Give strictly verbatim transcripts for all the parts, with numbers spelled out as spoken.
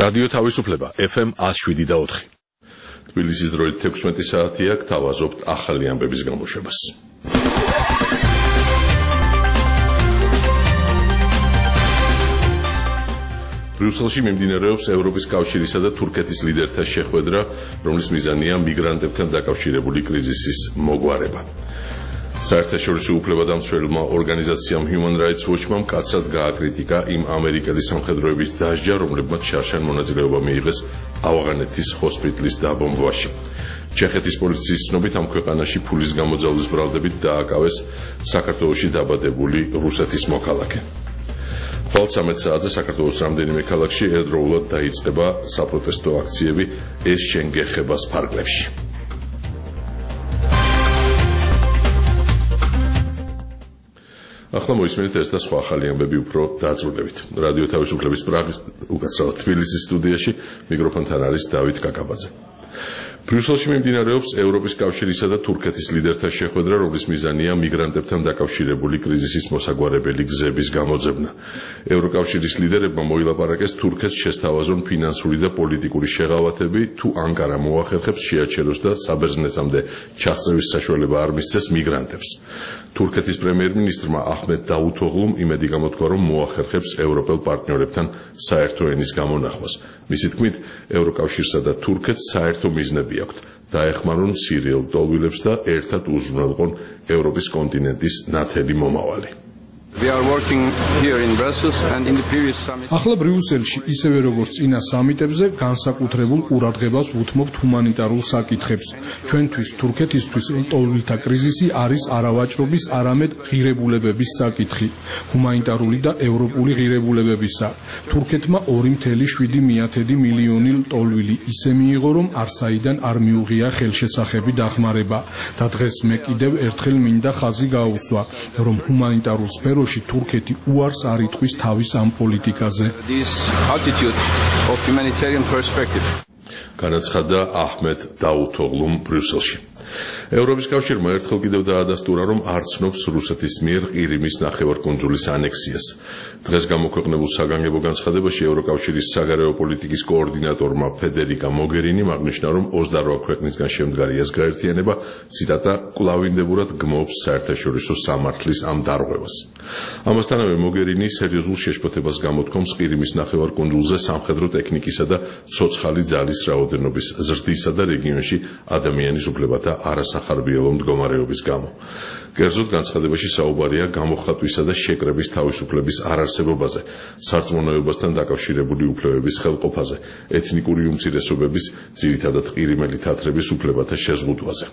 რადიო თავისუფლება F M one oh seven და four. თბილისის დროით თექვსმეტი საათია, გთავაზობთ ახალი ამბების გამოშვებას. ბრიუსელში მიმდინარეობს ევროპის კავშირისა და თურქეთის ლიდერთა შეხვედრა, რომლის მიზანია მიგრანტებთან დაკავშირებული კრიზისის მოგვარება. საერთაშორისო უფლებადამცველმა ორგანიზაციამ Human Rights Watch-მა მკაცრად გააკრიტიკა იმ ამერიკელი სამხედროების დასჯა, რომლებმაც შარშან მონაწილეობა მიიღეს ავღანეთის ჰოსპიტალის დაბომბვაში. ჩეხეთის პოლიციის ცნობით ამ ქვეყანაში ფულის გამოძალვის ბრალდებით დააკავეს საქართველოში დაბადებული რუსეთის მოქალაქე. ხვალ ცამეტ საათზე საქართველოს რამდენიმე ქალაქში ერთდროულად დაიწყება საპროტესტო აქციები ეს შენ გეხებას ფარგლებში. ახლა მოისმენთ ეს და სხვა ახალი ამბები უფრო დაწვრილებით. რადიო თავისუფლების პრაღის უკაცრავად თბილისის სტუდიაში მიკროფონთან არის დავით კაკაბაძე. ბრიუსელში მიმდინარეობს ევროპის კავშირისა და თურქეთის ლიდერთა შეხვედრა, რომლის მიზანია მიგრანტებთან დაკავშირებული კრიზისის მოსაგვარებელი გზების გამოძებნა. ევროკავშირის ლიდერებმა მოილაპარაკეს თურქეთს შესთავაზონ ფინანსური და პოლიტიკური შეღავათები, თუ ანკარა მოახერხებს შეაჩეროს და საბერძნეთამდე ჩაღწევის საშუალება არ მისცეს მიგრანტებს. თურქეთის პრემიერ-მინისტრმა აჰმედ დაუთოღლუმ იმედი გამოთქვა, რომ მოახერხებს ევროპელ პარტნიორებთან საერთო ენის გამონახვას. მისი თქმით, ევროკავშირსა და თურქეთს საერთო მიზნები აქვთ, დაეხმარონ სირიელ ლტოლვილებს და ერთად უზრუნველყონ ევროპის კონტინენტის ნათელი მომავალი. ახლა ბრიუსელში, ისევე როგორც წინა სამიტებზე, განსაკუთრებულ ყურადღებას ვუთმობთ ჰუმანიტარულ საკითხებს. ჩვენთვის, თურქეთისთვის ლტოლვილთა კრიზისი არის არავაჭრობის, არამედ ღირებულებების საკითხი, ჰუმანიტარული და ევროპული ღირებულებებისა. თურქეთმა ორი წუთი შვიდი მილიონი ლტოლვილი ისე მიიღო, რომ არსაიდან არ მიუღია ხელშეცახები დახმარება და დღეს მე კიდევ ერთხელ მინდა ხაზი გაუსვა, რომ ჰუმანიტარულ სფეროში თურქეთი უარს არ იტყვის თავის ამ პოლიტიკაზე. განაცხადა აჰმედ დაუთოღლუმ ბრიუსელში. ევროპის კავშირმა ერთხელ კიდევ დაადასტურა, რომ არ ცნობს რუსეთის მიერ ყირიმის ნახევარკუნძულის ანექსიას. დღეს გამოქვეყნებულ საგანგებო განცხადებაში ევროკავშირის საგარეო პოლიტიკის კოორდინატორმა ფედერიკა მოგერინიმ აღნიშნა, რომ ოცდარვა ქვეყნისგან შემდგარი ეს გაერთიანება, ციტატა, კვლავინდებურად გმობს საერთაშორისო სამართლის ამ დარღვევას. ამასთანავე მოგერინი სერიოზულ შეშფოთებას გამოთქვამს ყირიმის ნახევარკუნძულზე სამხედრო ტექნიკისა და ცოცხალი ძალის რაოდენობის ზრდისა და რეგიონში ადამიანის უფლებათა არასახარბიელო მდგომარეობის გამო. კერძოდ განცხადებაში საუბარია გამოხატვისა და შეკრების თავისუფლების არარსებობაზე, სარწმუნოებასთან დაკავშირებული უფლებების ხელყოფაზე, ეთნიკური უმცირესობების, ძირითადად ყირიმელი თათრების უფლებათა შეზღუდვაზე.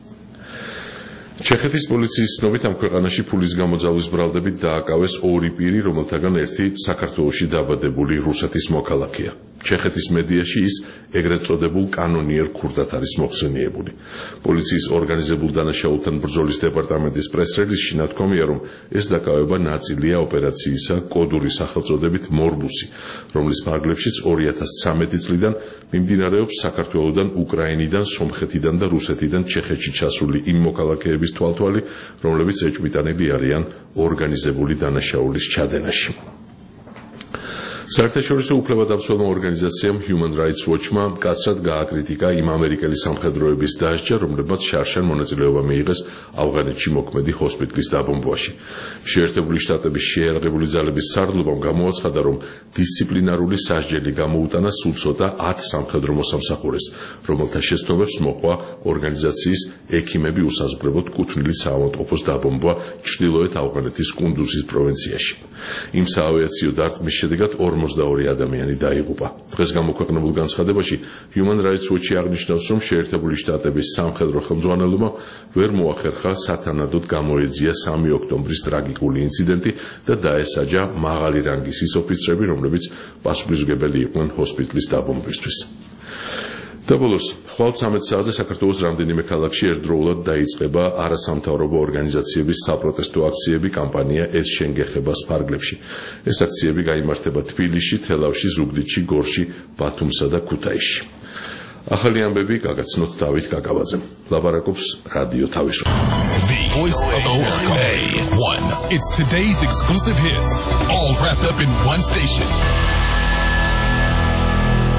ჩეხეთის პოლიციის ცნობით ამ ქვეყანაში ფულის გამოძალვის ბრალდებით დააკავეს ორი პირი, რომელთაგან ერთი საქართველოში დაბადებული რუსეთის მოქალაქეა. ჩეხეთის მედიაში ის ეგრეთ წოდებულ კანონიერ ქურდად არის მოხსენიებული. პოლიციის ორგანიზებულ დანაშაულთან ბრძოლის დეპარტამენტის პრეს-რელიზში ნათქვამია, რომ ეს დაკავება ნაწილია ოპერაციისა კოდური სახელწოდებით მორბუსი, რომლის ფარგლებშიც ორი ათას ცხრამეტი წლიდან მიმდინარეობს საქართველოდან, უკრაინიდან, სომხეთიდან და რუსეთიდან ჩეხეთში ჩასული იმ მოქალაქეების თვალთვალი, რომლებიც ეჭვმიტანილი არიან ორგანიზებული დანაშაულის ჩადენაში. საერთაშორისო უფლებადამცველმა ორგანიზაციამ Human Rights Watch-მა მკაცრად გააკრიტიკა იმ ამერიკელი სამხედროების დასჯა, რომლებმაც შარშან მონაწილეობა მიიღეს ავღანეთში მოქმედი ჰოსპიტალის დაბომბვაში. შეერთებული შტატების შეიარაღებული ძალების სარდლობამ გამოაცხადა, რომ დისციპლინარული სასჯელი გამოუტანა სულ ცოტა ათ სამხედრო მოსამსახურეს, რომელთა შეცნობებს მოყვა ორგანიზაციის ექიმები უსაზღვრებოდ კუთვნილი საავადმყოფოს დაბომბვა ჩრდილოეთ ავღანეთის კუნდუზის პროვინციაში. იმ საავიაციო დარტყმის შედეგად ორმოცდაორი ადამიანი დაიღუპა. დღეს გამოქვეყნებულ განცხადებაში Human Rights Watch აღნიშნავს, რომ შეერთებული შტატების სამხედრო ხელმძღვანელობამ ვერ მოახერხა სათანადოდ გამოეძია სამი ოქტომბრის ტრაგიკული ინციდენტი და დაესაჯა მაღალი რანგის ის ოფიცრები, რომლებიც პასუხისმგებელი იყვნენ ჰოსპიტალის დაბომბვისთვის. და ბოლოს, ხვალ ცამეტ საათზე საქართველოს რამდენიმე ქალაქში ერთდროულად დაიწყება არასამთავრობო ორგანიზაციების საპროტესტო აქციები კამპანია ეს შენ გეხებას ფარგლებში. ეს აქციები გაიმართება თბილისში, თელავში, ზუგდიდში, გორში, ბათუმსა და ქუთაისში. ახალი ამბები გაგაცნოთ დავით კაკაბაძემ. ლაპარაკობს რადიო თავისუფლება. The voice of America. one. It's today's exclusive hits, all wrapped up in one station.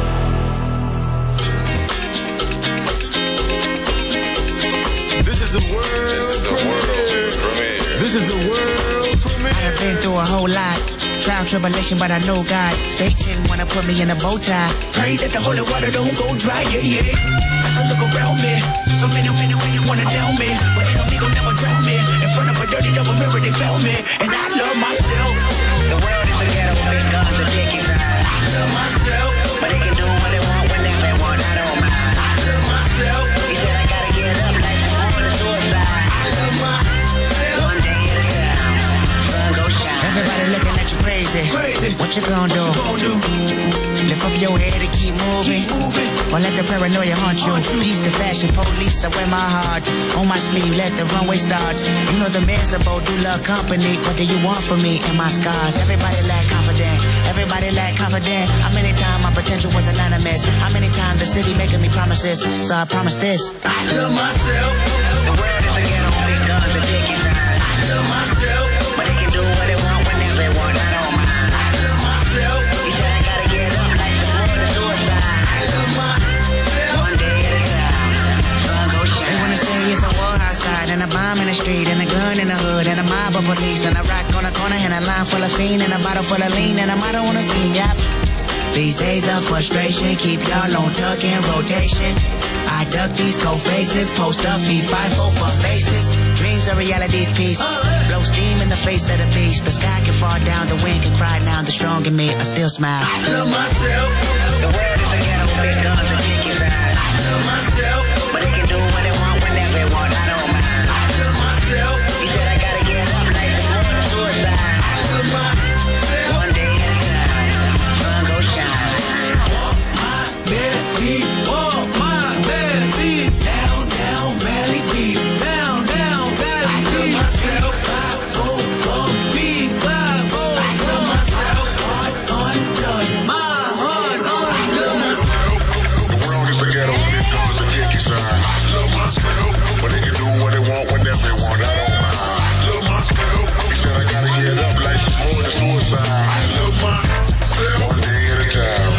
been through a whole lot. Trial, tribulation, but I know God. Satan wanna put me in a bow tie. Pray that the holy water don't go dry, yeah, yeah. As I look around me, so many, many women wanna down me, but they don't gon' never drown me. In front of a dirty double mirror, they found me, and I love myself. The world is a ghetto, big guns and dick inside. I love myself, but they can do what they want whenever they want. I don't mind. I love myself. He said I gotta get up, like it's more than suicide. I love myself. One day at a time, sun go shine. Everybody looking at you crazy. Crazy. What you gonna do? What you gonna do? Lift up your head and keep moving. Keep moving. Or let the paranoia haunt you. Peace the fashion police, I wear my heart on my sleeve, let the runway start. You know the miserable do love company. What do you want from me and my scars? Everybody lack confidence. Everybody lack confidence. How many times my potential was anonymous? How many times the city making me promises? So I promise this. I love myself. The world is a ghetto, big guns and dick inside. I love myself. But they can do what they want whenever they want. I don't mind. I love myself. He said I gotta get up, like it's more than suicide. I love myself. One day at a time, sun go shine. They wanna say it's a war outside, and a bomb in the street, and a gun in the hood, and a mob of police, and a rock on the corner, and a line full of fiend, and a bottle full of lean, and a motto on the scheme, yep. These days of frustration keep y'all on tuck in rotation. I duck these cold faces, post up, feed five, four for faces. Dreams are reality's piece. Blow steam in the face of the beast. The sky can fall down, the wind can cry now. The strong in me, I still smile. I love myself. The world is a ghetto, big guns and dick inside. I love myself. But they can do what they want whenever they want. I don't mind. I love myself. He said I gotta get up, like it's more than suicide. I love myself. One day at a time, sun go shine. Walk my bare feet, walk my bare feet. Down, down, valley deep. Down, down, valley deep. I love myself. Five, four, four, feet, five, four. I love myself. Heart on blood, my heart on blood. The world is a ghetto, big guns and dick inside. I love myself. But they can do what they want whenever they want. I don't mind. I love myself. He said I gotta get up, like it's more than suicide. I love myself. One day at a time.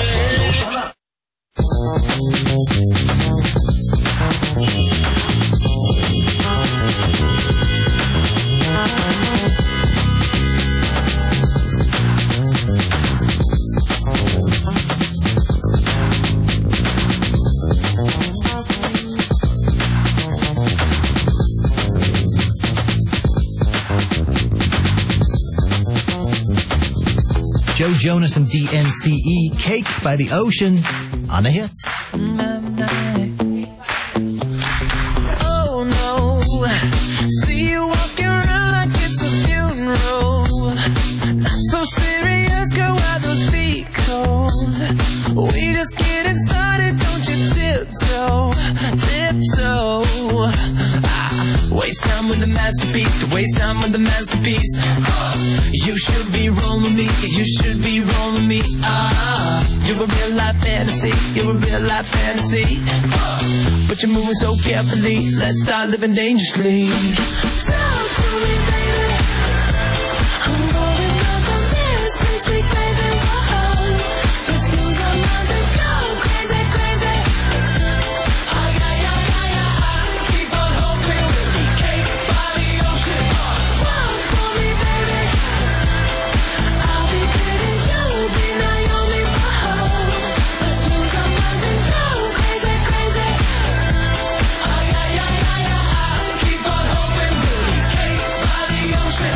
Joe Jonas and D N C E, Cake by the Ocean, on the hits. Oh no, see you walking around like it's a funeral. Not so serious, girl, why those feet cold? We just getting started, don't you tiptoe, tiptoe. Ah, waste time with the masterpiece, to waste time with the masterpiece. You should be rolling me, you should be rolling me. Ah, you're a real life fantasy, you're a real life fantasy. But you're moving so carefully, let's start living dangerously. Talk to me, baby. I'm rolling up on this sweet, sweet baby. Whoa, let's lose our minds and go crazy, crazy. Ay, ay, ay, ay, ay. Keep on hoping we'll be cake by the ocean. Walk for me, baby. I'll be pretty, you'll be Naomi. Whoa, let's lose our minds and go crazy, crazy. Ay, ay, ay, ay, ay. Keep on hoping we'll be cake by the ocean.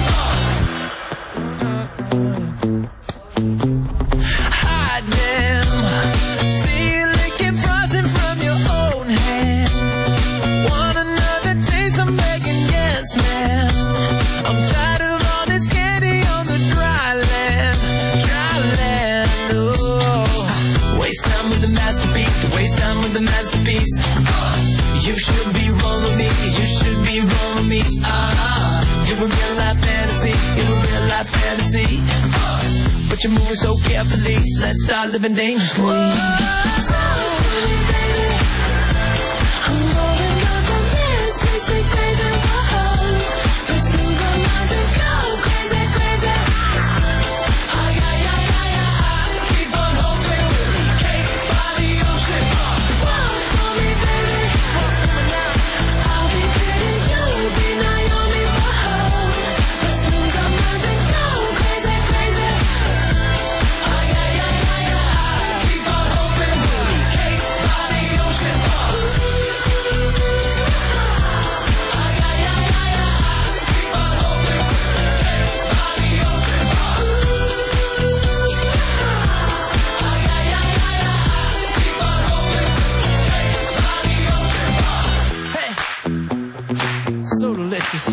Hide them. See you licking frosting from your own hand. Want another taste? I'm begging, yes, man. I'm tired of all this candy on the dry land, dry land. Oh, waste time with the masterpiece, to waste time with the masterpiece. You should be rolling me, you should be rolling me. Ah, you're a real life fantasy, you're a real life fantasy. But you're moving so carefully, let's start living dangerously. Talk to me, baby. I'm rolling up on this sweet, sweet baby. Whoa, let's lose our minds and go crazy, crazy. Ay, ay, ay, ay, ay. Keep on hoping we'll be cake by the ocean. Walk for me, baby. I'll be pretty, you'll be Naomi. Whoa, let's lose our minds and Texas.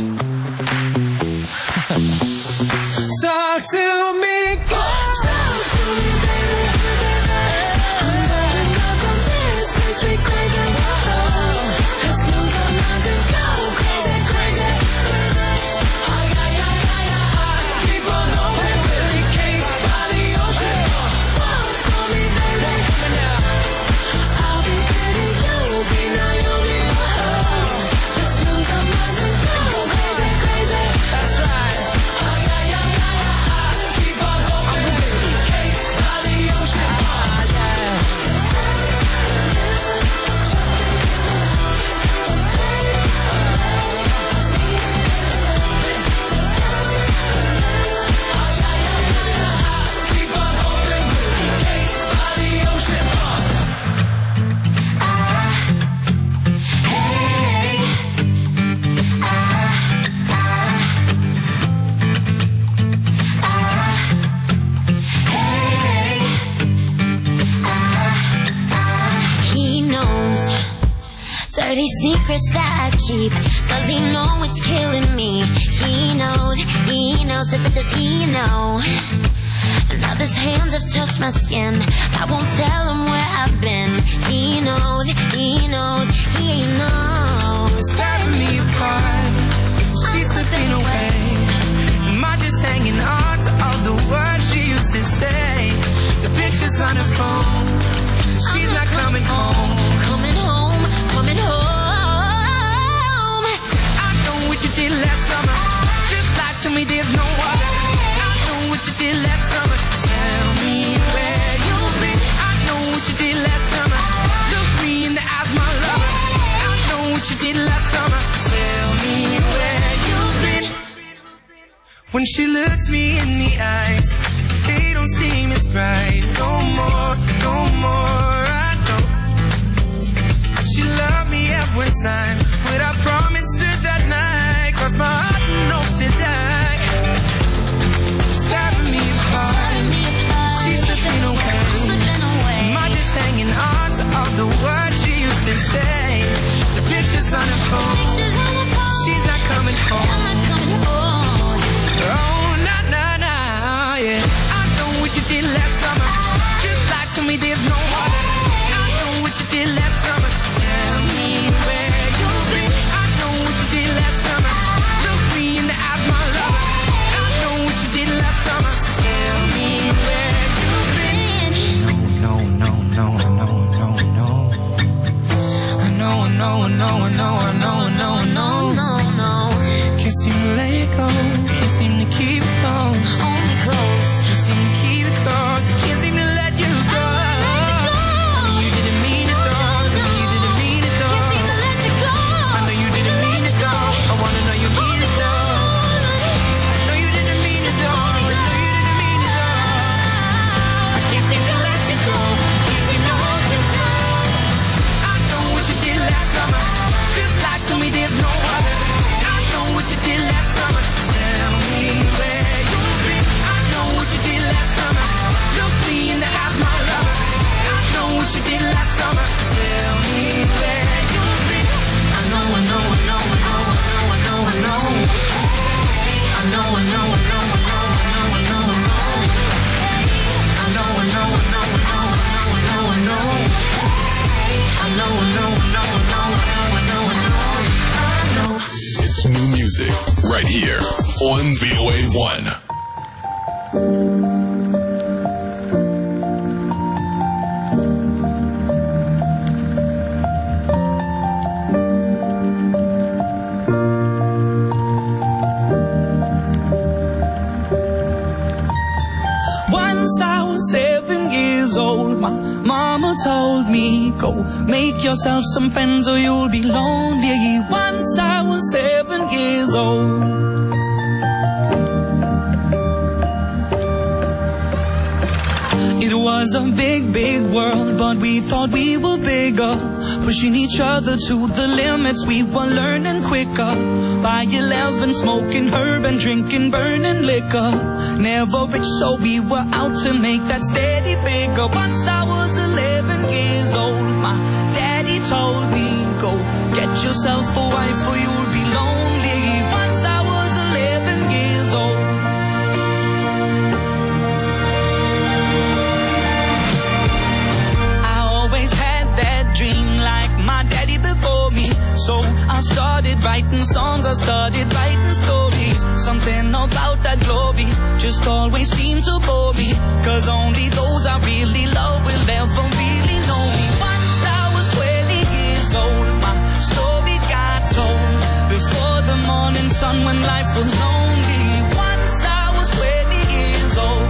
Talk to me, go. Talk to me, baby. I'm loving up on this since we crazy. Let's lose our minds and go crazy, crazy. Oh yeah, yeah, yeah, yeah. Keep on going, Willie Cake by the ocean. Walk for me, baby. I'll be Betty, you'll be Naomi. Let's lose our minds and go crazy, crazy. That's right. Oh yeah, yeah, yeah, yeah. Keep on going, Willie Cake by the ocean. Oh yeah. Keep on holding Willie Cake by the ocean. He knows dirty secrets that I keep. Does he know it's killing me? He knows, he knows, does he know? Now his hands have touched my skin. I won't tell him where I've been. He knows, he knows, he knows. Tearing me apart, she's slipping away. Am I just hanging on to all the words she used to say? The pictures on her phone, she's not coming home. Coming home, coming home. I know what you did last summer. Just lie to me, there's no other. I know what you did last summer. Tell me where you've been. I know what you did last summer. Look me in the eyes, my lover. I know what you did last summer. Tell me where you've been. When she looks me in the eyes, they don't seem as bright. No more, no more. I know she loved me every time. But I promised her that night, cross my heart and hope to die. It's tearing me apart, she's slipping away. Am I just hanging on to all the words she used to say? The pictures on her phone, she's not coming home. Oh, nah, nah, nah, yeah. I know what you did last summer. Just lie to me, there's no other. I know what you did last summer. Tell me where you've been. I know what you did last summer. Look me in the eyes, my lover. I know what you did last summer. Tell me where you've been. No, no, no, no, no, no. I know, I know, I know, I know, I know, I know, I know. No, no, Can't seem to let it go. Can't seem to keep it close. only close. Can't seem to keep it close. Can't seem to let you go. Tell me you didn't mean it though. Tell me you didn't mean it though. Can't seem to let you go. I know you didn't mean it though. I wanna know you mean it though. I know you didn't mean it though. I know you didn't mean it though. I can't seem to let you go. Can't seem to hold you close. I know what you did last summer. Just lie to me, there's no other. I know what you did last summer. Tell me where you've been. I know what you did last summer. Look me in the eyes, my lover. I know what you did last summer. Tell me where you've been. I know, I know, I know, I know, I know, I know, I know. I know, I know, I know, I know, I know, I know, I know. I know, I know, I know, I know, I know, I know, I know. I know, I know, I know, I know, I know, I know, I know. It's new music right here on V O A one. Once I was seven years old, my mama told me, go make yourself some friends or you'll be lonely. Once I was seven years old. It was a big, big world, but we thought we were bigger, pushing each other to the limits. We were learning quicker. By eleven, smoking herb and drinking burning liquor. Never rich, so we were out to make that steady figure. Once I was eleven years old, my daddy told me, go get yourself a wife or you'll be lonely. songs, I started writing stories. Something about that glory just always seemed to bore me, cause only those I really love will ever really know me. Once I was twenty years old, my story got told before the morning sun when life was lonely. Once I was twenty years old.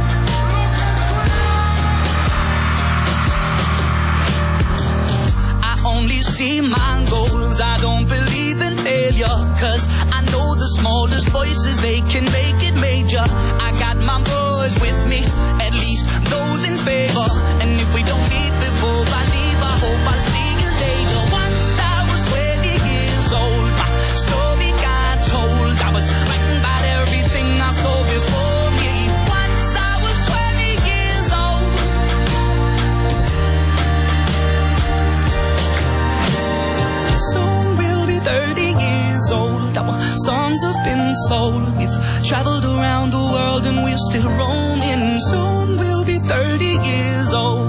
I only see my goals, I don't believe in failure, cause I know the smallest voices, they can make it major. I got my boys with me, at least those in favor, and if we don't meet before I leave, I hope I'll see you later. Once I was twenty years old, my story got told. I was writing about everything I saw before me. Once I was twenty years old. Soon we'll be thirty years old. Our songs have been sold. We've traveled around the world and we're still roaming. Soon we'll be thirty years old.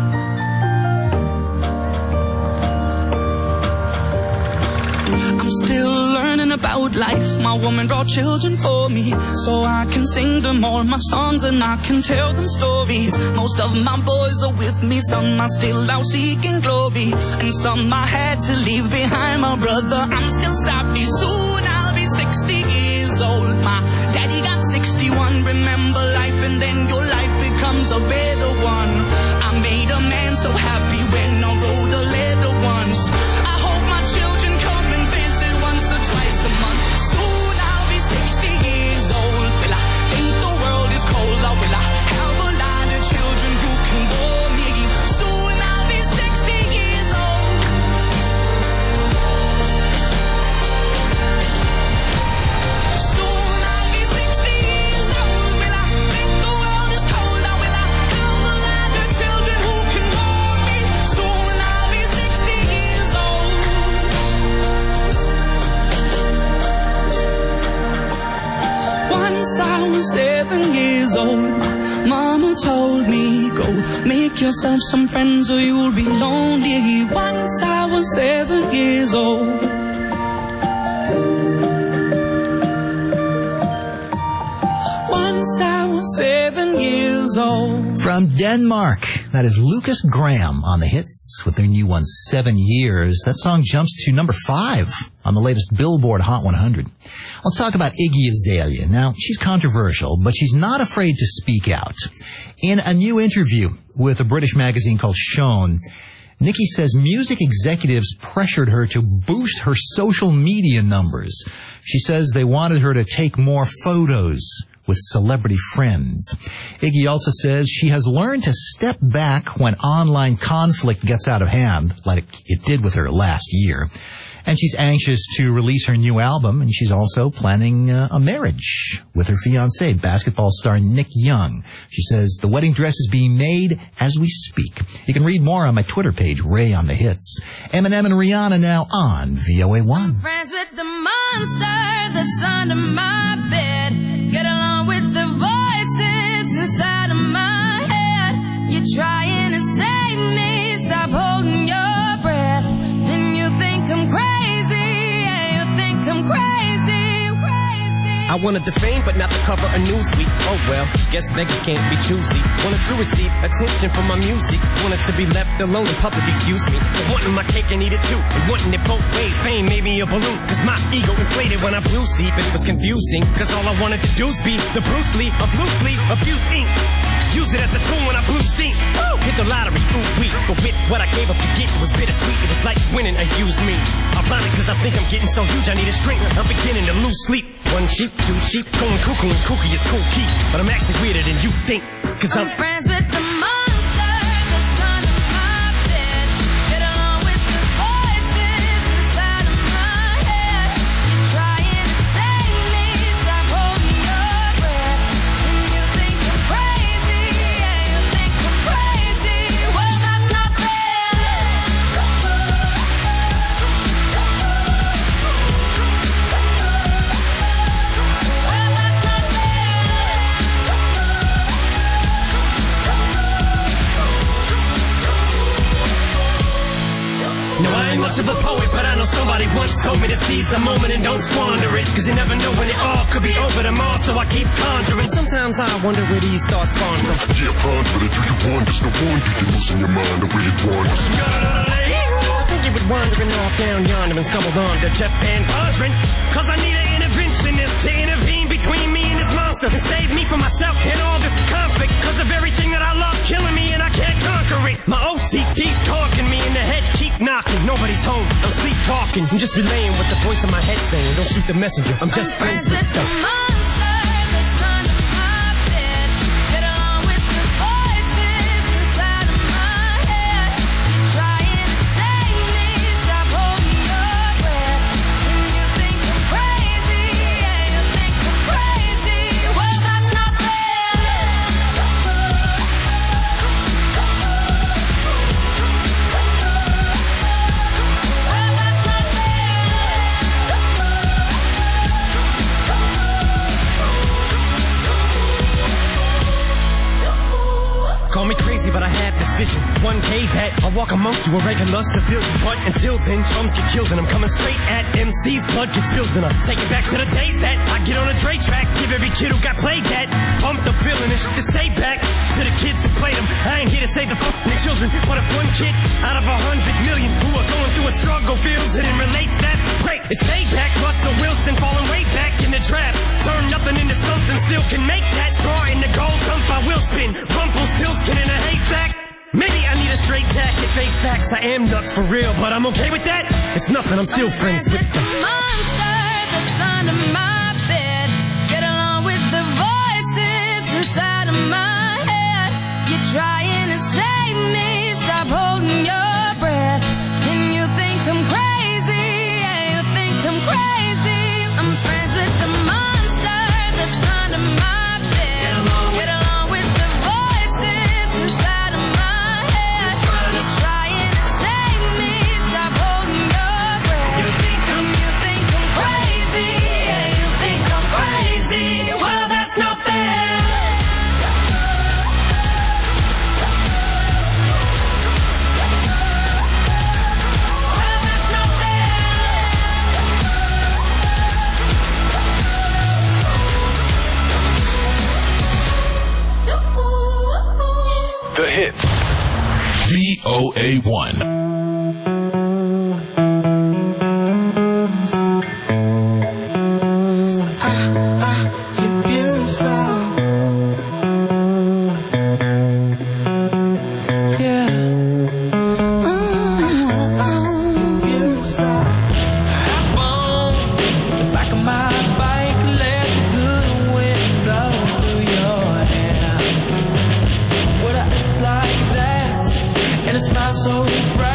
I'm still learning about life. My woman brought children for me, so I can sing them all my songs and I can tell them stories. Most of my boys are with me, some are still out seeking glory, and some I had to leave behind. My brother, I'm still savvy. Soon I'll be sixty years old. My daddy got sixty-one. Remember life and then your life becomes a better one. I made a man so happy when I wrote a letter once. I hope my children come and visit once or twice a month. Soon I'll be sixty years old. Will I think the world is cold, or will I have a lot of children who can bore me? Soon I'll be sixty years old. Soon I'll be sixty years old. Will I think the world is cold, or will I have a lot of children who can bore me? Soon I'll be sixty years old. Once I was seven years old, Mama told me, go make yourself some friends or you'll be lonely. Once I was seven years old. Once I was seven years old. From Denmark, that is Lucas Graham on the hits with their new one, Seven Years. That song jumps to number five on the latest Billboard Hot one hundred. Let's talk about Iggy Azalea. Now, she's controversial, but she's not afraid to speak out. In a new interview with a British magazine called Shone, Nikki says music executives pressured her to boost her social media numbers. She says they wanted her to take more photos with celebrity friends. Iggy also says she has learned to step back when online conflict gets out of hand, like it did with her last year. And she's anxious to release her new album, and she's also planning uh, a marriage with her fiancé, basketball star Nick Young. She says the wedding dress is being made as we speak. You can read more on my Twitter page, Ray on the Hits. Eminem and Rihanna now on V O A one. Friends with the monster that's under my bed. Get along with the voices inside of my head. You're trying to save me, stop holding your breath. And you think I'm crazy, yeah, you think I'm crazy, crazy. I wanted the fame, but not the cover of Newsweek. Oh well, guess beggars can't be choosy. Wanted to receive attention from my music. Wanted to be left alone in public, excuse me. But wanting my cake and eat it too. And wanting it both ways. Fame made me a balloon. Cause my ego inflated when I blew sleep. And it was confusing. Cause all I wanted to do was be the Bruce Lee of loosely abused ink. Use it as a tool when I blew steam. Woo! Hit the lottery, ooh wee. But with what I gave up to get, it was bittersweet. It was like winning a used me. Ironic, cause I think I'm getting so huge I need a shrink. I'm beginning to lose sleep. One sheep, two sheep, going cuckoo and kooky is cool key. But I'm actually weirder than you think. Cause I'm, I'm friends with the monster that's under my bed. Get along with the voices inside of my head. You're trying to save me, stop holding your breath. And you think I'm crazy, yeah, you think I'm crazy. Well, that's not fair. Well, that's not fair. of a poet, but I know somebody once told me to seize the moment and don't squander it. Cause you never know when it all could be over tomorrow, so I keep conjuring. Sometimes I wonder where these thoughts spawn from. Yeah, ponder it. Do you wonder? No wonder you're losing your mind. I really wonder. I think you would wandering off down yonder and stumbled on to Jeff Van Vondren. Cause I need an interventionist to intervene between me and this monster and save me from myself and all this conflict. Cause of everything that I love killing me and I can't conquer it. My O C D's talking me in the head, keep knocking. Nobody's home, I'm sleepwalking. I'm just relaying what the voice in my head saying. Don't shoot the messenger, I'm just I'm friends with the monster that's under my bed. Get along with the voices inside of my head. You're trying to save me, stop holding your breath. And you think I'm crazy, yeah, you think I'm crazy. Well, that's not fair. Well, that's not Call me crazy, but I had this vision. One day that I'll walk amongst you a regular civilian. But until then, drums get killed and I'm coming straight at M C's. Blood gets spilled and I take it back to the days that I get on a Dre track. Give every kid who got played that pump the feeling and shit to say back to the kids who played them. I ain't here to save the fucking children, but if one kid out of a hundred million who are going through a struggle feels it and relates, that's great. It's payback. Russell Wilson falling way back in the draft. Turn nothing into something, still can make that straw in the gold jump. I will spin. Rumpelstiltskin in a haystack. Maybe I need a straight jacket, face facts. I am nuts for real, but I'm okay with that. It's nothing, I'm still friends with the monster that's under my bed. Get along with the voices inside of my head. You're trying to save me, stop holding your breath. And you think I'm crazy, yeah, you think I'm crazy. I'm friends with the monster that's under my bed. Get along with the voices inside of my head. You're trying to save me, stop holding your breath. And you think I'm crazy, yeah, you think I'm crazy. Well, that's not fair. Well, that's not fair. The Hits. V O A one. You're beautiful. Yeah. Mm, beautiful. Hop on the back of my bike, let the good wind blow through your hair. Would I look like that? And a smile so bright.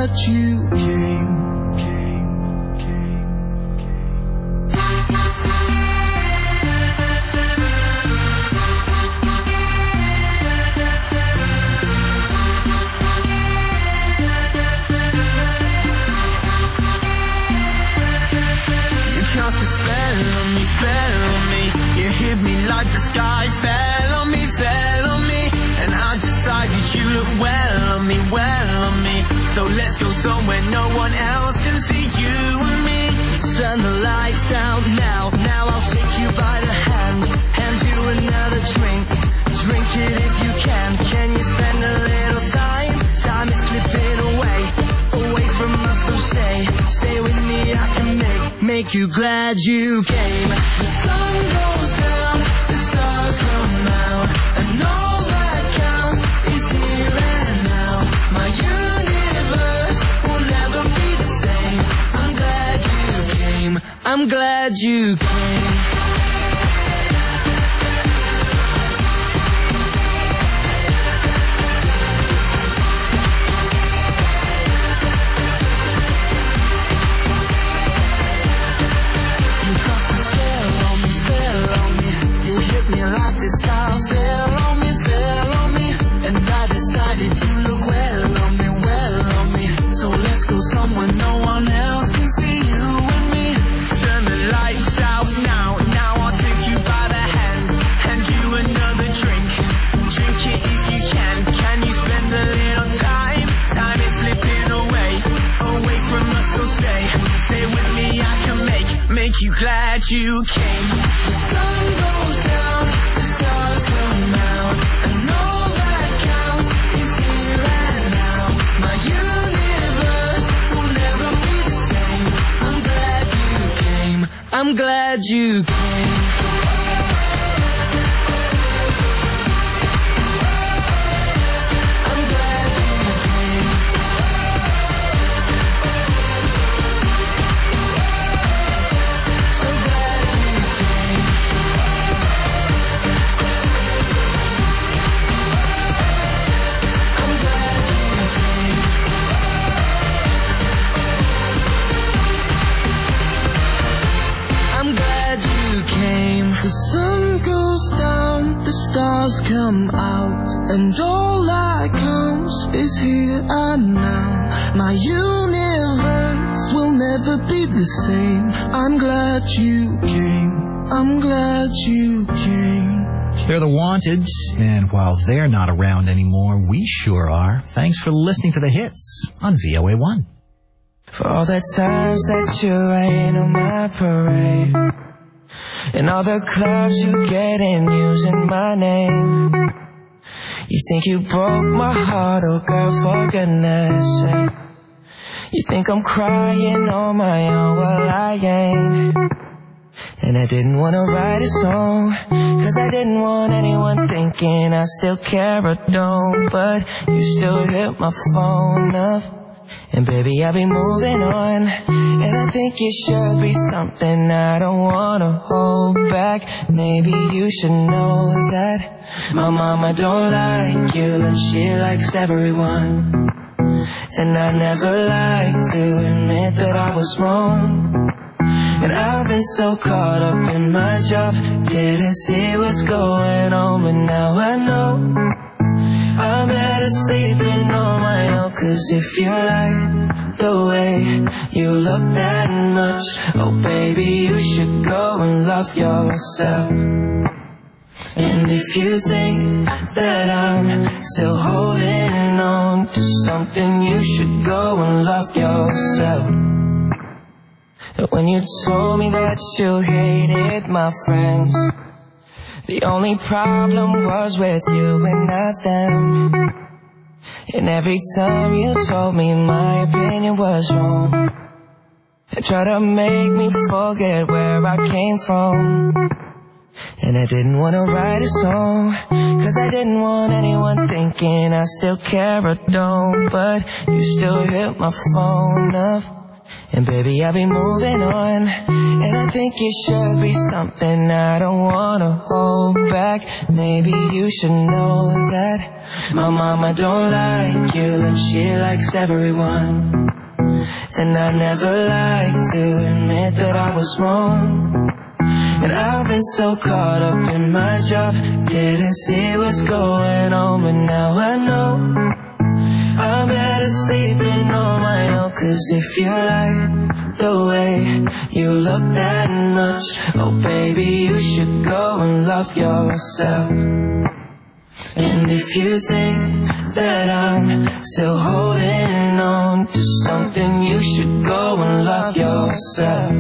glad you came. Spell on me, you hit me like the sky fell on me, fell on me, and I decided you look well on me, well on me. So let's go somewhere no one else can see you and me. Turn the lights out now, now I'll take you by the hand, hand you another drink, drink it if you can. Can you spend a little time? Time is slipping away, away from us, so stay, stay with me, I can make, make you glad you came. The sun goes down, the stars come out, and all that counts is here and now. My universe will never be the same. I'm glad you came, I'm glad you came. Like the star fell on me, fell on me, and I decided you look well on me, well on me. So let's go somewhere no one else can see you and me. Turn the lights out now, now I'll take you by the hand, hand you another drink, drink it if you can. Can you spend a little time? Time is slipping away, away from us, so stay, stay with me, I can make, make you glad you came. The sun goes down, the stars come out, and all that counts is here and now. My universe will never be the same. I'm glad you came, I'm glad you came. The sun goes down, the stars come out, and all that counts is here and now. My universe will never be the same. I'm glad you came, I'm glad you came. They're the Wanted, and while they're not around anymore, we sure are. Thanks for listening to the hits on V O A one. For all the times that you rain on my parade, and all the clubs you get in using my name. You think you broke my heart, oh girl, for goodness sake. You think I'm crying on my own, well I ain't. And I didn't wanna write a song, cause I didn't want anyone thinking I still care or don't. But you still hit my phone up, and baby, I'll be moving on. And I think it should be something I don't wanna hold back. Maybe you should know that my mama don't like you, and she likes everyone. And I never like to admit that I was wrong. And I've been so caught up in my job, didn't see what's going on, but now I know I'm better sleeping on my own. Cause if you like the way you look that much, oh baby, you should go and love yourself. And if you think that I'm still holding on to something, you should go and love yourself. When you told me that you hated my friends, the only problem was with you and not them. And every time you told me my opinion was wrong, and tried to make me forget where I came from. And I didn't want to write a song, cause I didn't want anyone thinking I still care or don't. But you still hit my phone up, and baby, I'll be moving on. And I think it should be something I don't wanna hold back. Maybe you should know that my mama don't like you, and she likes everyone. And I never liked to admit that I was wrong. And I've been so caught up in my job, didn't see what's going on, but now I know I'm better sleeping on my own. Cause if you like the way you look that much, oh baby, you should go and love yourself. And if you think that I'm still holding on to something, you should go and love yourself.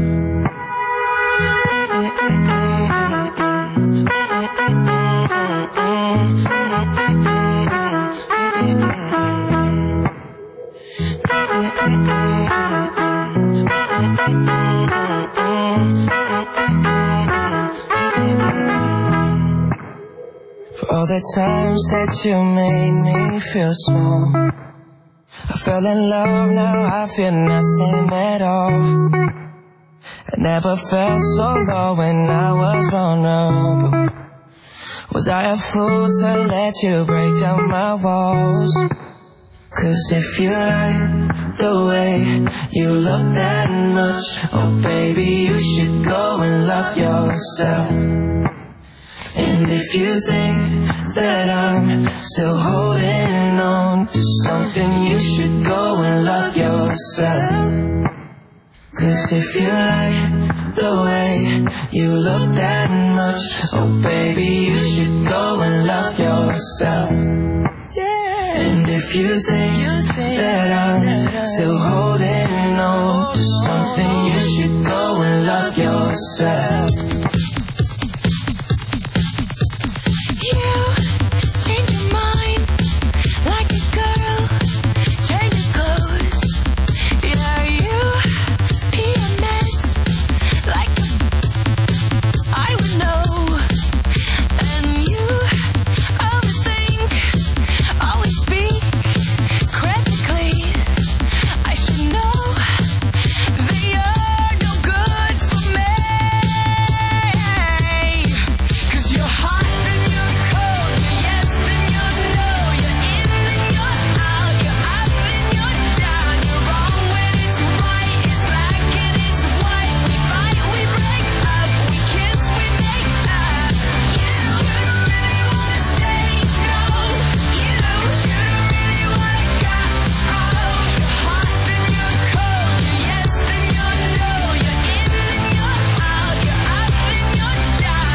For all the times that you made me feel small, I fell in love, now I feel nothing at all. I never felt so low when I was vulnerable. Was I a fool to let you break down my walls? Cause if you like the way you look that much, oh baby, you should go and love yourself. And if you think that I'm still holding on to something, you should go and love yourself. Cause if you like the way you look that much, oh baby, you should go and love yourself. And if you think that I'm still holding on to something, you should go and love yourself. You change your mind like a girl changes clothes. Yeah, you be a mess like I would know. And you overthink, always speak critically. I should know that you're no good for me. Cause you're hot, then you're cold, you're yes, then you're no, you're in, then you're out, you're up, then you're down, you're wrong when it's right, it's black and it's white. We fight, we break up, we kiss, we make up. You really wanna stay, no, you really wanna go. You're hot, then you're cold, you're yes, then you're no, you're in, then you're out, you're up, then you're down.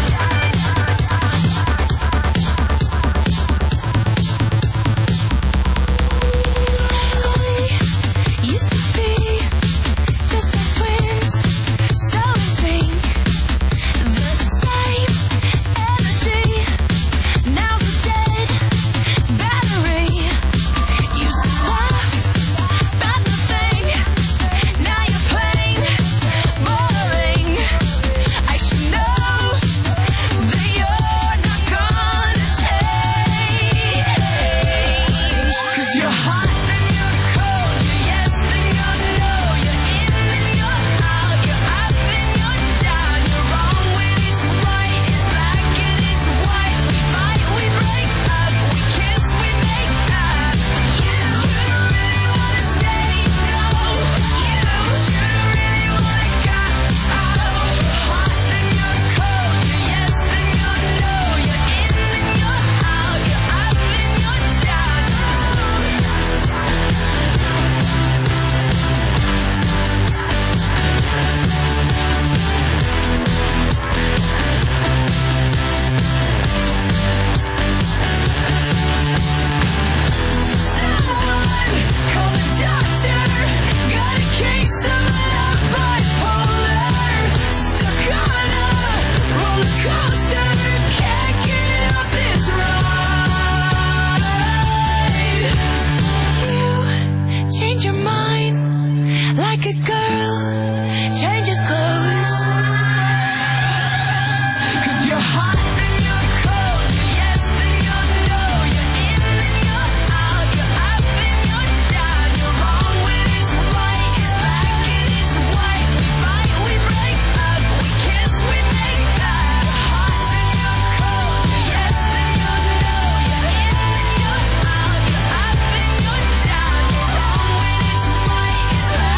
We used to be just like twins, so in sync, the same energy. Now's a dead battery. Used to laugh about nothing, now you're plain boring. I should know that you're not gonna change. Cause you're hot, then you're cold, you're yes, then you're no, you're in, then you're out, you're up, then you're down, you're wrong when it's right, it's black and it's white. We fight, we break up, we kiss, we make up. You really wanna stay, no, you really wanna go. You're hot, then you're cold, you're yes, then you're no, you're in, then you're out, you're up, then you're down. Someone call the doctor, got a case of love bipolar, stuck on a roller coaster, can't get off this ride. You change your mind like a girl changes clothes. Cause you're hot, then you're cold, you're yes, then you're no, you're in, then you're out, you're up, then you're down, you're wrong when it's right, it's black and it's white. We fight, we break up, we kiss, we make up. You're hot, then you're cold, you're yes, then you're no, you're in, then you're out, you're up, then you're down, you're wrong when it's right, it's black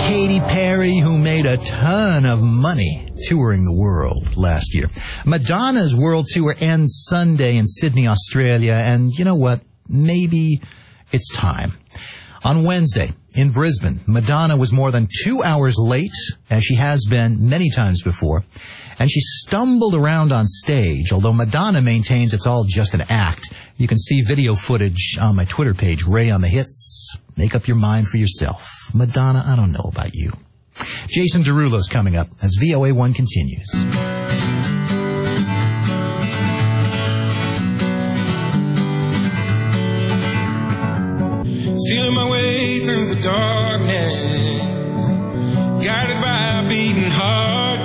Katy Perry, who made a ton of money touring the world last year. Madonna's world tour ends Sunday in Sydney, Australia, and you know what? Maybe it's time. On Wednesday, in Brisbane, Madonna was more than two hours late, as she has been many times before, and she stumbled around on stage, although Madonna maintains it's all just an act. You can see video footage on my Twitter page, Ray on the Hits. Make up your mind for yourself. Madonna, I don't know about you. Jason Derulo's coming up as V O A one continues. Feeling my way through the darkness, guided by a beating heart.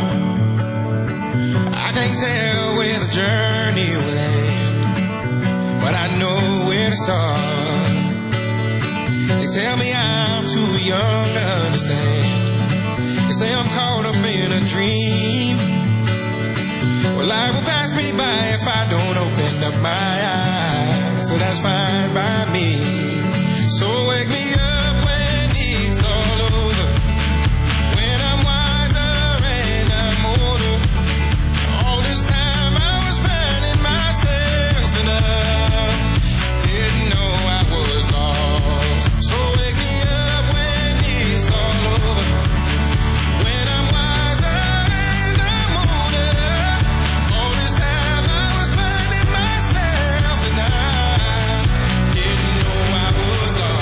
I can't tell where the journey will end, but I know where to start. They tell me I'm too young to understand. They say I'm caught up in a dream. Well, life will pass me by if I don't open up my eyes. So that's fine by me. So wake me up when it's all over, when I'm wiser and I'm older. All this time I was finding myself and I didn't know I was lost. So wake me up when it's all over, when I'm wiser and I'm older. All this time I was finding myself and I didn't know I was lost.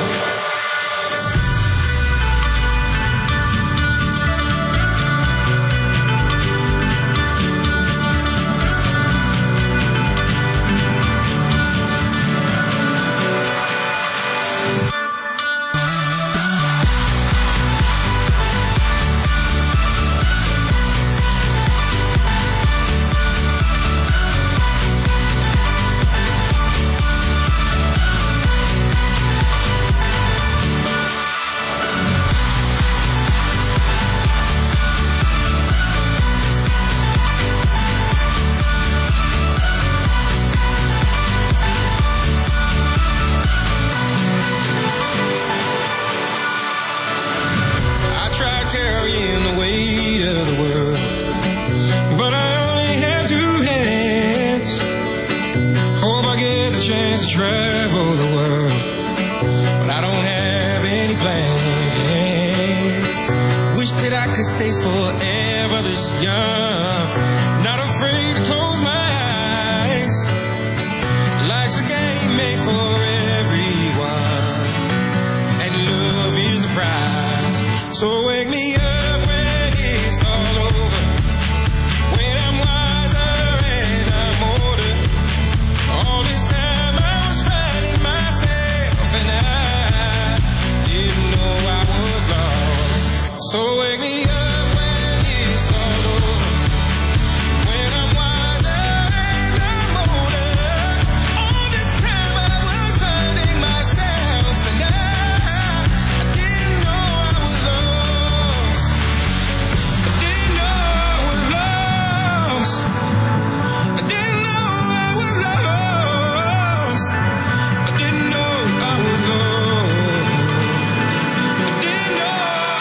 Carrying the weight of the world, but I only have two hands. Hope I get the chance to travel the world, but I don't have any plans. Wish that I could stay forever this young, not afraid to close my eyes. Life's a game made for everyone, and love is the prize. So wake me up when it's all over, when I'm wiser and I'm older. All this time I was finding myself and I didn't know I was lost. So wake me up when it's all over, when I'm wiser and I'm older. All this time I was finding myself and I, I didn't know I was lost. I didn't know I was lost. I didn't know I was lost. I didn't know I was lost. I didn't know.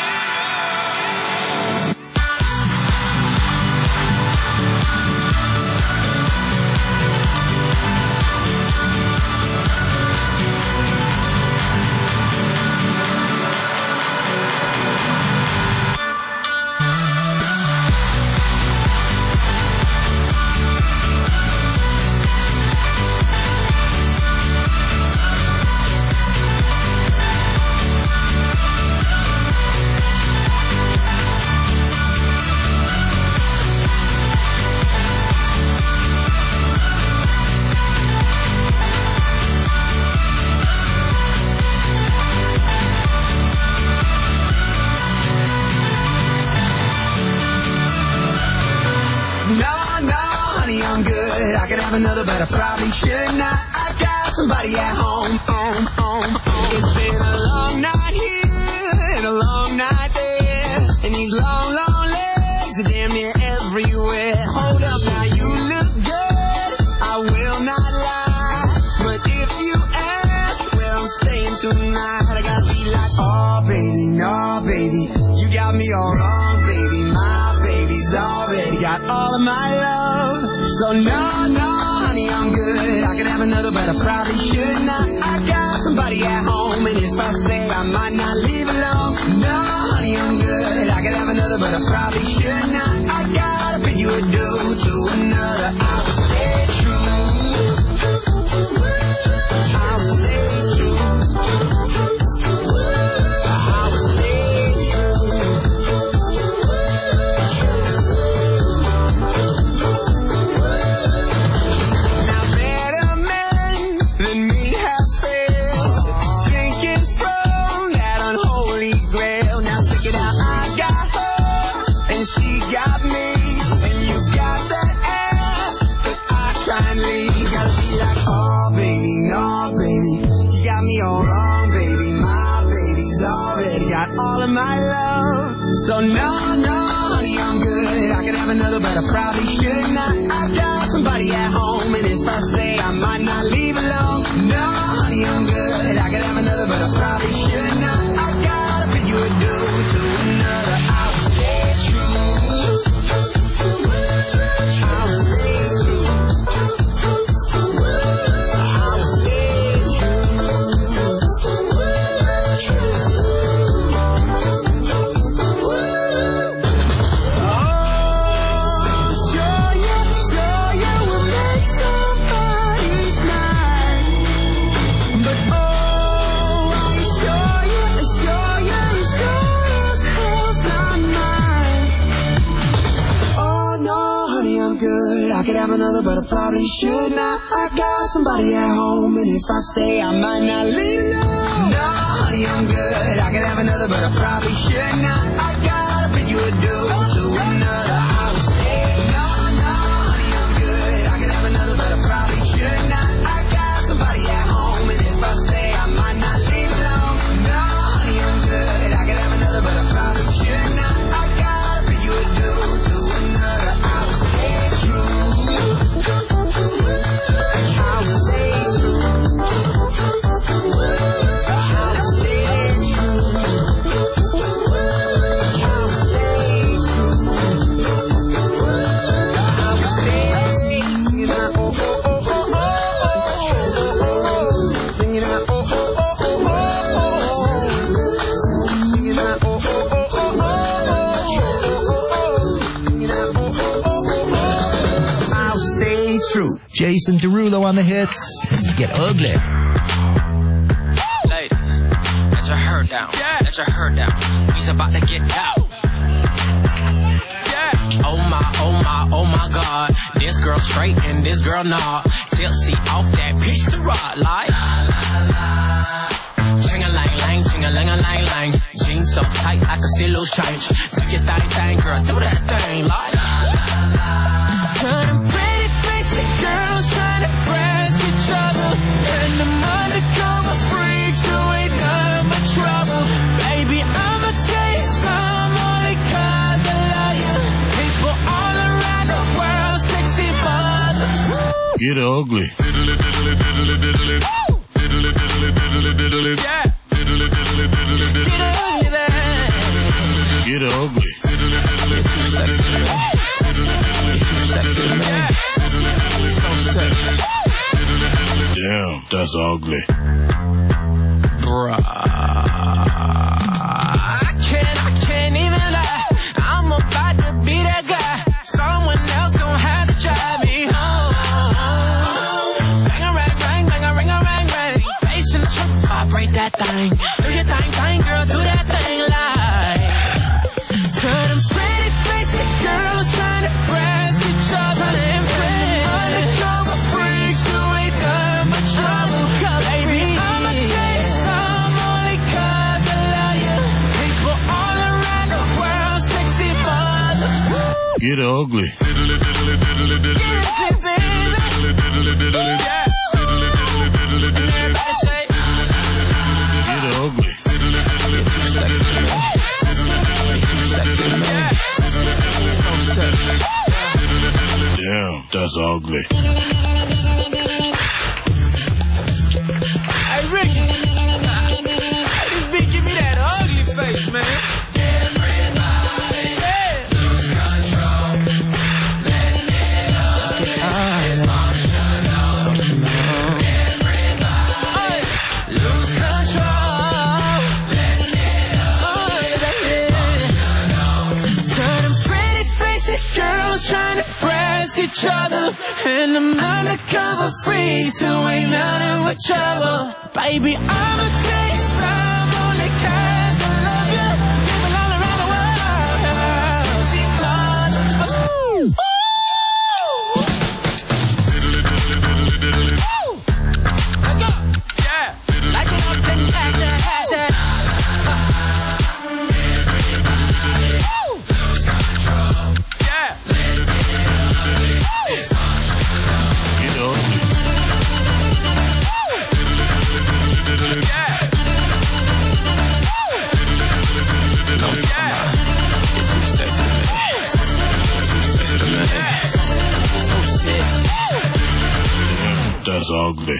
No, no, honey, I'm good. I could have another, but I probably should not. I got somebody at home, home, home, home. It's been a long night here and a long night there, and these long, long legs are damn near everywhere. Hold up, now you look good, I will not lie, but if you ask, well, I'm staying tonight. I gotta be like, oh, baby, no, baby. all of my love. So no, no, honey, I'm good. I could have another, but I probably should not. I got somebody at home, and if I stay, I might not leave alone. No, honey, I'm good. I could have another, but I probably should not. I gotta bid you adieu to another. I will stay true. I will stay true. I will stay true. Now better men than me have failed, drinking from that unholy grail. Now check it out, I got her and she got me, and you got that ass, but I kindly gotta be like, oh baby, no baby, you got me all wrong, baby. My baby's already got all of my love. So no, no, honey, I'm good. I could have another, but I probably should not. I got somebody at home, and if I stay, I might not leave alone. No, honey, I'm good. I could have another, but I probably should not. I gotta bid you adieu to another. I will stay true. I will stay true. I will stay another, but I probably should not. I got somebody at home, and if I stay, I might not leave alone. No, honey, I'm good. I could have another, but I probably should not. I gotta bid you adieu to another. I will stay. No, no, honey, I'm good. I could have another, but I probably should not. I got somebody at home, and if I stay, I might not leave alone. No, honey, I'm good. I could have another, but I probably should not. I gotta bid you adieu to another. I will stay true. Jason Derulo on the hits. This is Get Ugly. Ladies, let your hair down. Yeah. Let your hair down. He's about to get out. Yeah. Oh my, oh my, oh my God. This girl straight and this girl not. Tipsy off that piece of rock like. Ching-a-lang-lang, ching-a-lang-a-lang-lang. Jeans so tight I can see loose change. Do your thing, thing, girl, do that thing like. Turn pretty basic girls trying to press each other, and the undercover freaks who ain't none but trouble. Baby, I'ma tell you some only cause I love you. People all around the world sexy buzzers. Get ugly. Yeah. Get ugly. Get too sexy, man. Too sexy, man. So sexy. Damn, that's ugly. Bruh. I can't, I can't even lie. I'm about to be that guy. Someone else gon' have to drive me home. Bang a rang, rang, bang a ring a rang, rang. Bass in the trunk, vibrate that thing. Do your thing, thing, girl, do that thing like. Turn them pretty basic girls trying to press each other and friends. Undercover freaks who ain't done but trouble. Baby, I'ma tell you some only cause I love you. People all around the world sexy buzzers. Get ugly. Get ugly, baby. Yeah. And everybody say, Get ugly. you're too sexy, man. Sexy, man. So sexy. Damn, that's ugly. Hey, Ricky. Hey, this bitch give me that ugly face, man. Everybody, yeah. Lose control. and I'm undercover freaks who ain't nothing but trouble. Baby, I'ma take some only 'cause I love you. People all around the world. See blood. Ooh. Let's go. Yeah. Light it up and hashtag, hashtag. That's ugly.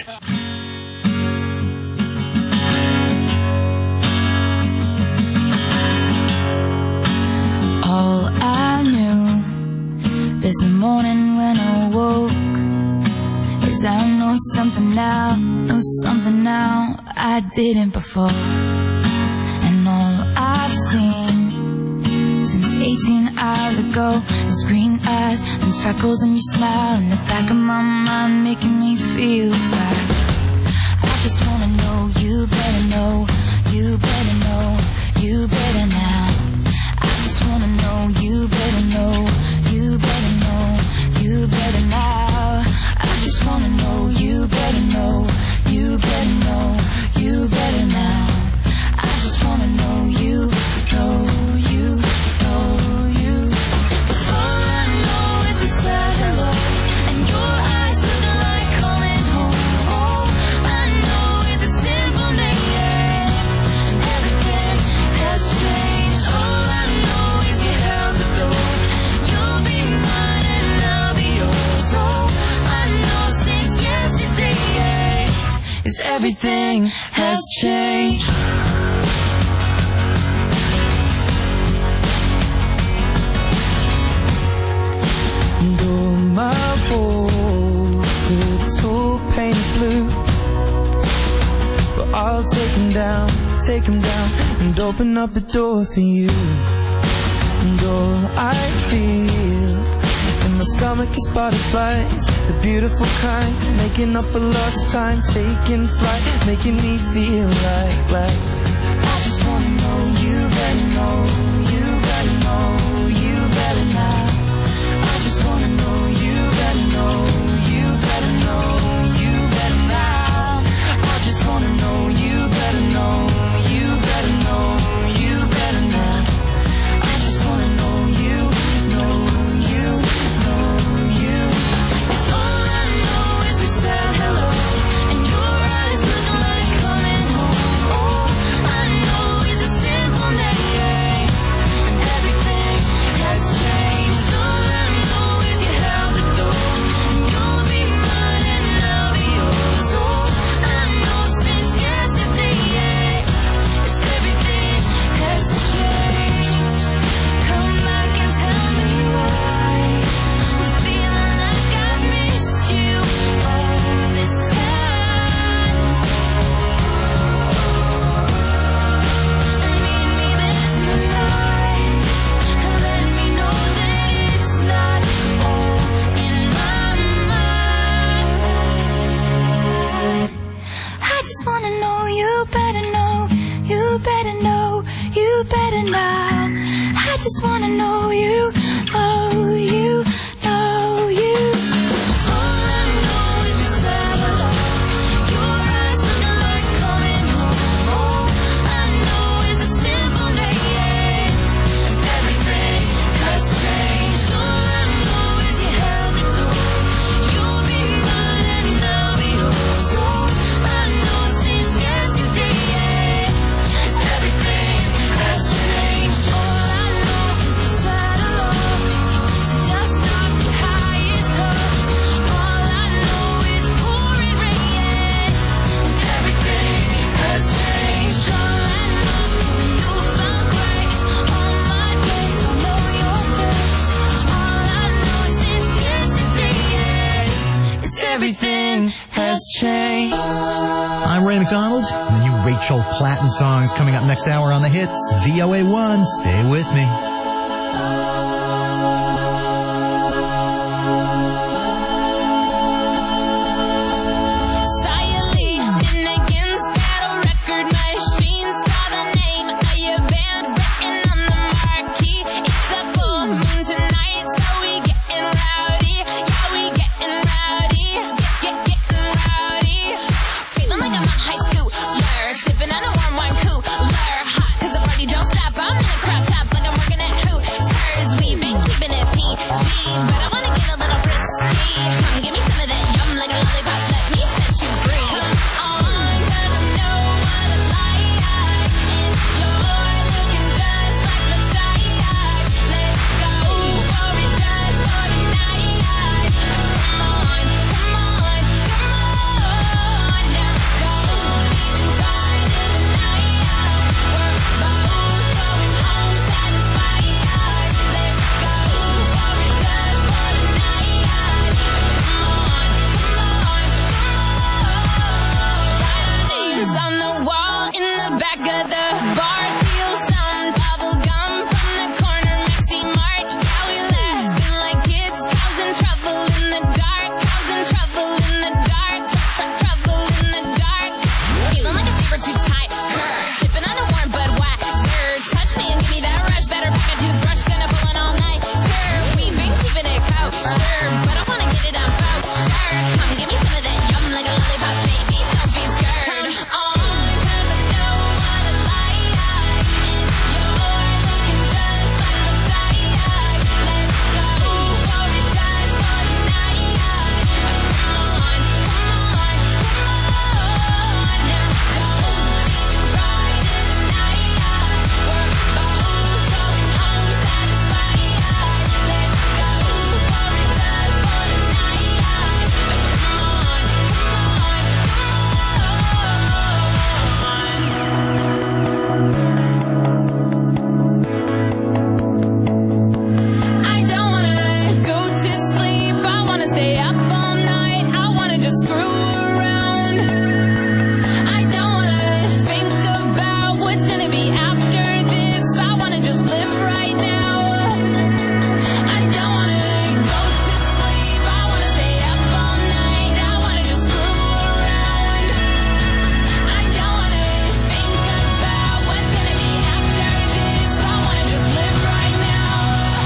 All I knew this morning when I woke is I know something now, know something now I didn't before. And all I've seen since eighteen hours ago is green eyes and freckles and your smile in the back of my mind making me feel like I just wanna know you better know, you better know, you better now. I just wanna know you better know, you better know, you better now. I just wanna know you better know, you better know, you better now. I just wanna know you, know you, know you. 'Cause all I know is we said hello and your eyes looking like coming home. All I know is a simple name. Everything has changed. All I know is you held the door. You'll be mine and I'll be yours. All I know since yesterday is everything has changed. My walls stood tall, painted blue, but I'll take them down, take them down, and open up the door for you. And all I feel in my stomach is butterflies, the beautiful kind, making up for lost time, taking flight, making me feel like, like I just wanna know you better know, you better know, you better now. I just wanna know you better know, you better know, you better now. I just wanna know you better know, you better know, you better now. I just wanna know you, know you, know you. 'Cause all I know is we said hello and your eyes look like coming home. All I know is a simple name. Everything has changed. All I know is you held the door. You'll be mine and I'll be yours. All I know since yesterday is everything has changed. Come back and tell me why I'm feeling like I missed you all this time. And meet me there tonight. Let me know that it's not all in my mind. I just wanna know you better know, you better know, you better now. I just wanna know you, know you, know you. All I know is we said hello. Your eyes looking like coming home. All I know is a simple name. Everything has changed. All I know is you held the door. You'll be mine and I'll be yours. All I know since yesterday is everything has changed. All I know is we said hello. So dust off the highest hopes. All I know is pouring rain. Everything has changed. All I know is a newfound grace. All my days I know your face. All I know since yesterday is everything has changed. I'm Ray McDonald. The new Rachel Platten songs coming up next hour on the hits. V O A one. Stay with me. give me some of that yum like a lollipop. Let me set you free. Come on, 'cause I know what a lie. And you're looking just like Messiah. Let's go for it just for tonight. Come on, come on, come on. Now don't even try to deny it. We're both going home satisfied. Let's go for it just for tonight. Come on, come on, come on. Names on the wall in the back of the bar. Steal some bubble gum from the corner Maxi Mart. Yeah, we laughing like kids. Cows in trouble in the dark. Cows in trouble in the dark. Tr- tr- trouble in the dark. Feeling like a zebra too tight. Grr. Sipping on a warm Budweiser. Touch me and give me that rush. Better pack a toothbrush. Gonna pull it all night. Sir, we been keeping it kosher, but I wanna get it on voucher. Come give me some of that yum like a lollipop, baby. Don't be scared. Come on, 'cause I know what a lie. And you're looking just like Messiah. Let's go for it just for tonight. Come on, come on, come on. Now don't even try to deny it. We're both going home satisfied. Let's go for it just for tonight. Come on, come on, I don't wanna go to sleep. I wanna stay up all night. I wanna just screw around. I don't wanna think about what's gonna be after this. I wanna just live right now. I don't wanna go to sleep. I wanna stay up all night. I wanna just screw around. I don't wanna think about what's gonna be after this. I wanna just live right now.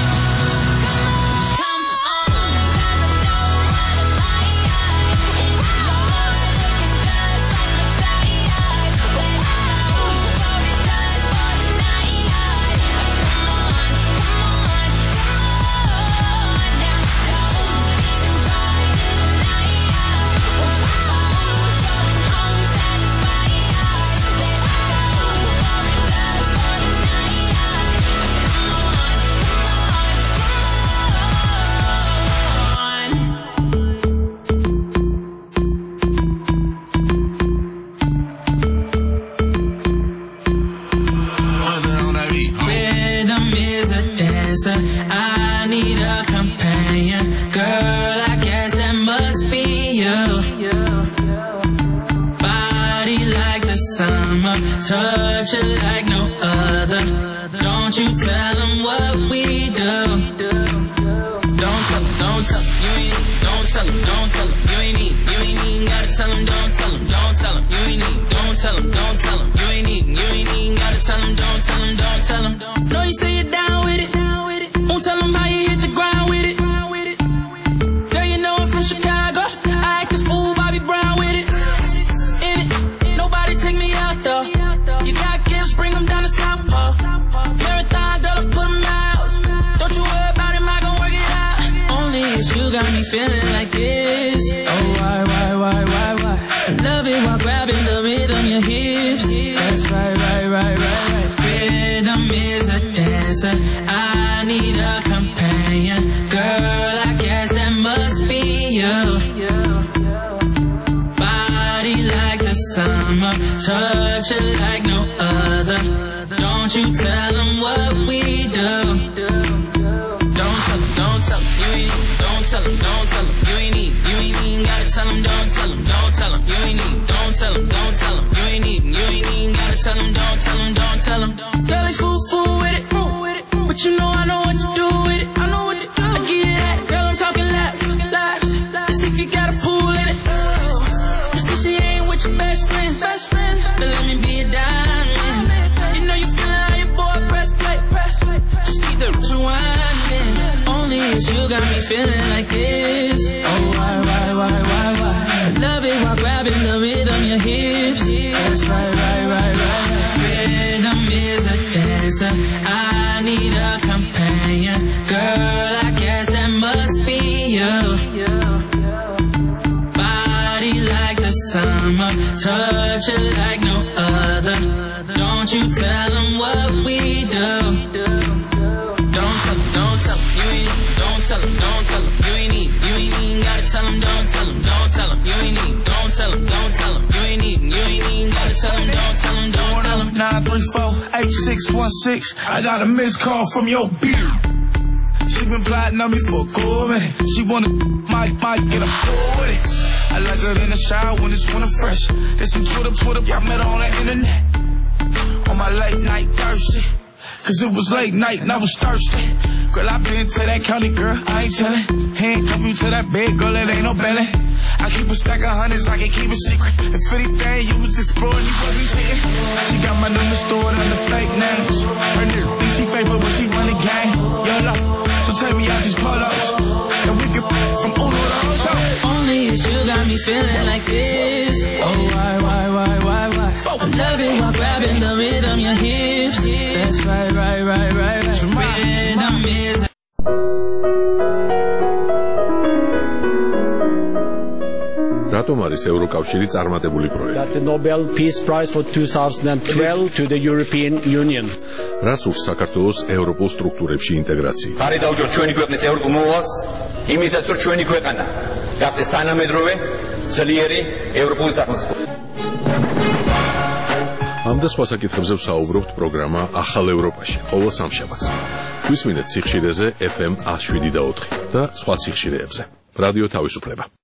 Come on, 'cause I know what a lie. And you're looking just like Messiah. Let's go for it just for tonight. Come on, come on, come on. Now don't even try to deny it. We're both going home satisfied. Let's go for it just for tonight. Come on, come on, come on. Rhythm is a dancer. I need a companion. Girl, I guess that must be you. Body like the summer, touch it like no other. Don't you tell them what we do. Don't tell 'em, don't tell 'em, you ain't need, don't tell 'em, don't tell 'em, you ain't need, you ain't even gotta tell 'em, don't tell 'em, don't tell 'em, you ain't need, don't tell 'em, don't tell 'em, you ain't need, you ain't even gotta tell 'em, don't tell 'em, don't tell 'em. Know you say you're down with it, won't tell 'em how you hit the ground with it. Girl, you know I'm from Chicago, I act a fool, Bobby Brown with it. In it, nobody take me out though. You got gifts, bring 'em down to South Pole. Marathon, girl, I put 'em out. Don't you worry about him, I gon' work it out. Only it's you got me feeling like this. Oh, why, why, why, why, why? I love it while grabbing the rhythm, your hips. That's right, right, right, right, right. Rhythm is a dancer. I need a companion. Girl, I guess that must be you. Body like the summer, touch it like no other. Don't you tell them what we do. Don't tell 'em, don't tell 'em, you ain't need, don't tell 'em, don't tell 'em, you ain't need, you ain't even gotta tell 'em, don't tell 'em, don't tell 'em, you ain't need, don't tell 'em, don't tell 'em, you ain't need, you ain't even gotta tell 'em, don't tell 'em, don't tell 'em. Girl, they fool, fool with it, but you know I know what to do with it. I know what to do. I give you that, girl, I'm talking laps, laps. Let's see if you got a pool in it. You see she ain't with your best friend, best friend. But let me be a diamond. You know you feeling how your boy press play, press play. Just keep the rewinding. Only it's you got me feeling like this. Oh, why, why, why, why, why? I love it while grabbing the rhythm, your hips. That's right, right, right, right. Rhythm is a dancer. I need a companion. Girl, I guess that must be you. time. I touch it like no other. Don't you tell them what we do. Don't tell them, don't tell them, you ain't, don't tell them, don't tell them, you ain't need, you ain't even gotta tell them, don't tell them, don't tell them, you ain't need, don't tell them, don't tell them, you ain't need, you ain't even gotta tell them, don't tell them, don't tell them. nine three four, eight six one six, I got a missed call from your beard. She been plotting on me for a cool minute. She wanna, might, might get a fool with it. I like her in the shower when it's winter fresh. There's some Twitter, Twitter, y'all met her on the internet. On my late night thirsty. Cause it was late night and I was thirsty. Girl, I been to that county, girl, I ain't tellin'. Handcuff you to that bed, girl, it ain't no belly. I keep a stack of hundreds, I can keep a secret. If anything, you was exploring, you wasn't cheating. She got my number stored under fake names. Her nigga think she fake, but when she run the game, YOLO. So take me out these polos, and we can from Uno to Ocho. Only is you got me feeling like this. Oh, why, why, why, why, why? I'm loving while grabbing the rhythm, your hips. That's right, right, right, right, right. Rhythm is. რატომ არის ევროკავშირი წარმატებული პროექტი? Got the Nobel Peace Prize for twenty twelve to the European Union. რას ურს საქართველოს ევროპულ სტრუქტურებში ინტეგრაცია? ხარი დაუჭიროთ ჩვენი ქვეყნის ევროპულ მოვალს, იმისაც რომ ჩვენი ქვეყანა გახდეს თანამედროვე, ძლიერი ევროპული სახელმწიფო. ამ და სხვა საკითხებზე ვსაუბრობთ პროგრამა ახალ ევროპაში, ყოველ სამშაბათს. გვისმინეთ სიხშირეზე ეფ ემ one oh seven და ოთხი და სხვა სიხშირეებზე. რადიო თავისუფლება.